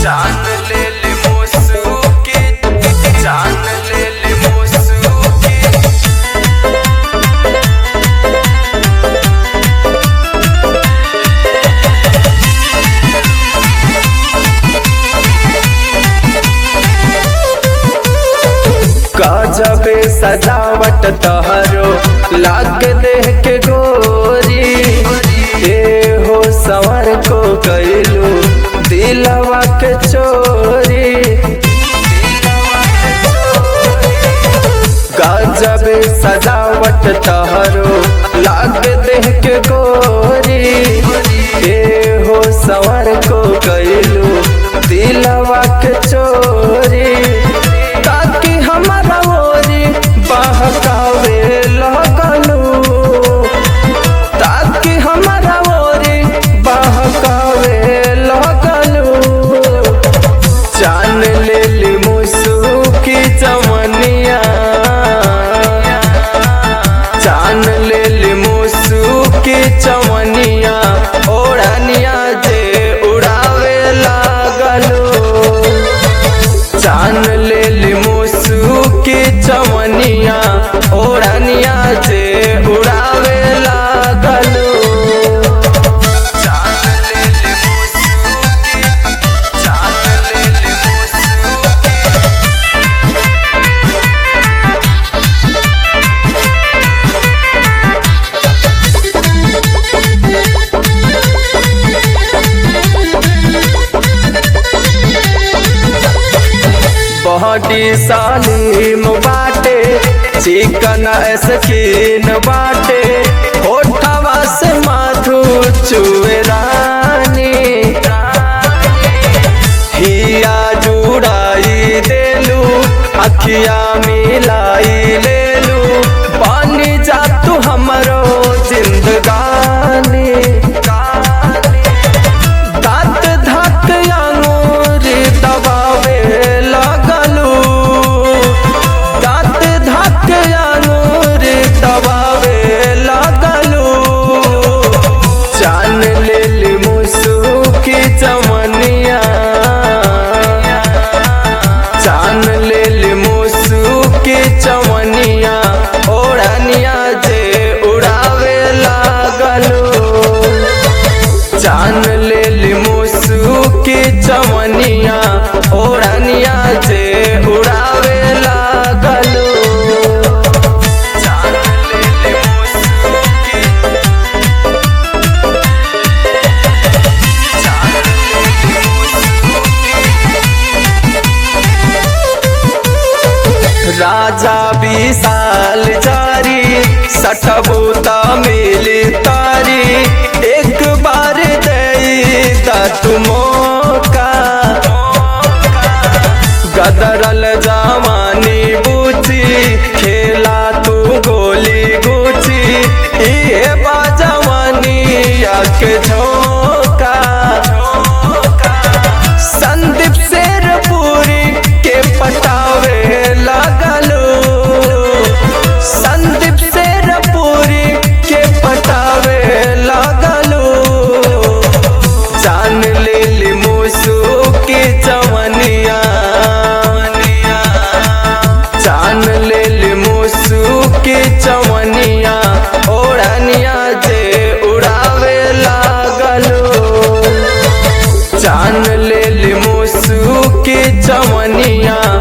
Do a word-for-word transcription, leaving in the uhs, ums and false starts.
जान ले ले मुसू के, जान ले ले मुसू के। गजबे सजावट तहरो लाग देह के गोरी, ए हो संवर को कैलू दिलवा के चोरी। गजबे सजावट तहरो लाग देह के गोरी, ए हो संवर को कैलू दिलवा के चोरी। ताकि हमारा ओरी बहकावे लगलू, ताकि हमारा ओरी बहकावे लगलू। जान ले ली मुसू की चमनिया, जान ले ली मुसू की चमनिया। ओढ़निया जे उड़ावे लगलू, जान ले ली मुसू की चमनिया। ओढ़निया जे उड़ावे लगलू। जान ले ले मुसू के, जान ले ले मुसू के। बॉडी सालीम बाटे, चिकन स्किन बाटे, होठवा से माथू चुए रानी। हिया जुड़ाई देलू, अखिया मिलाई लेलू, पानी जा तू हमरो जिंदगानी। दांत धक अंगूरी दबावे लगलू, दांत धक अंगूरी दबावे लगलू। जान ले ली मुसू की चमनिया, जान ले ली मुसू की चमनिया। ओढ़निया जे उड़ावे लगलू, जान ले ली मुसू की चमनिया। ओढ़निया जे उड़ावे लगलू। जान ले ले मुसू के, जान ले ले मुसू के। राजा विशाल जारी सठबूता मिली तारी, एक बार दई तू मौका। गदरल जवानी बूची, खेला तू गोली गुची, ये बाजवानी के झोंका। संदीप शेरपुरी के पटावे लगलू, संदीप शेरपुरी के पटावे लगलू। जान ले ली मुसू की चमनिया, जान ले ली मुसू की चमनिया। ओढ़निया जे उड़ावे लगलू, जान ले ली मुसू की चमनिया।